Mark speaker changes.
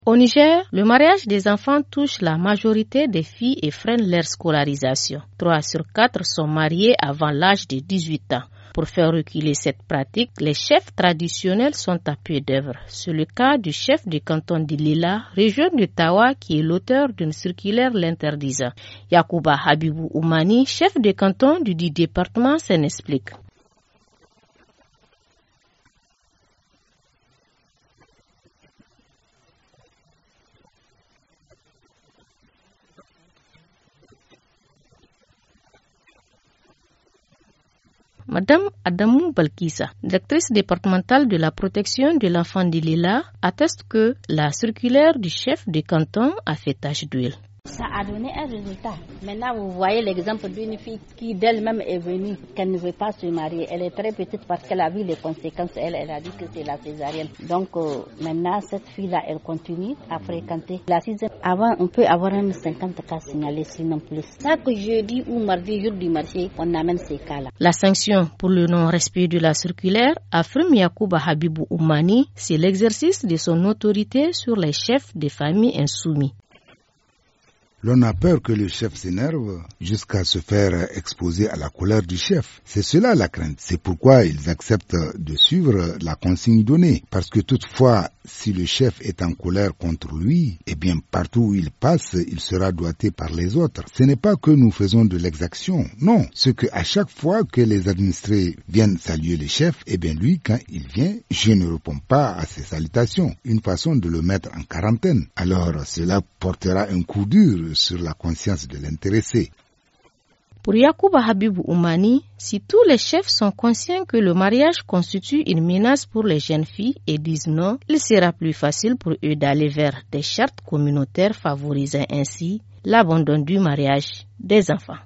Speaker 1: Au Niger, le mariage des enfants touche la majorité des filles et freine leur scolarisation. 3 sur 4 sont mariés avant l'âge de 18 ans. Pour faire reculer cette pratique, les chefs traditionnels sont à pied d'œuvre. C'est le cas du chef du canton d'Ilila, région de Tawa, qui est l'auteur d'une circulaire l'interdisant. Yacouba Habibou Oumani, chef de canton du dit département, s'en explique. Madame Adamou Balkissa, directrice départementale de la protection de l'enfant d'Ilila, atteste que la circulaire du chef de canton a fait tache d'huile.
Speaker 2: Ça a donné un résultat. Maintenant, vous voyez l'exemple d'une fille qui d'elle-même est venue, qu'elle ne veut pas se marier. Elle est très petite parce qu'elle a vu les conséquences. Elle a dit que c'est la césarienne. Donc maintenant, cette fille-là, elle continue à fréquenter la sixième. Avant, on peut avoir un 50 cas signalés, sinon plus. Chaque jeudi ou mardi, jour du marché, on amène ces cas-là.
Speaker 1: La sanction pour le non-respect de la circulaire, affirme Yacouba Habibou Oumani, c'est l'exercice de son autorité sur les chefs des familles insoumis.
Speaker 3: L'on a peur que le chef s'énerve jusqu'à se faire exposer à la colère du chef. C'est cela la crainte. C'est pourquoi ils acceptent de suivre la consigne donnée. Parce que toutefois, si le chef est en colère contre lui, eh bien partout où il passe, il sera doigté par les autres. Ce n'est pas que nous faisons de l'exaction. Non, c'est qu'à chaque fois que les administrés viennent saluer le chef, eh bien lui, quand il vient, je ne réponds pas à ses salutations. Une façon de le mettre en quarantaine. Alors cela portera un coup dur sur la conscience de l'intéressé.
Speaker 1: Pour Yacouba Habibou Oumani, si tous les chefs sont conscients que le mariage constitue une menace pour les jeunes filles et disent non, il sera plus facile pour eux d'aller vers des chartes communautaires favorisant ainsi l'abandon du mariage des enfants.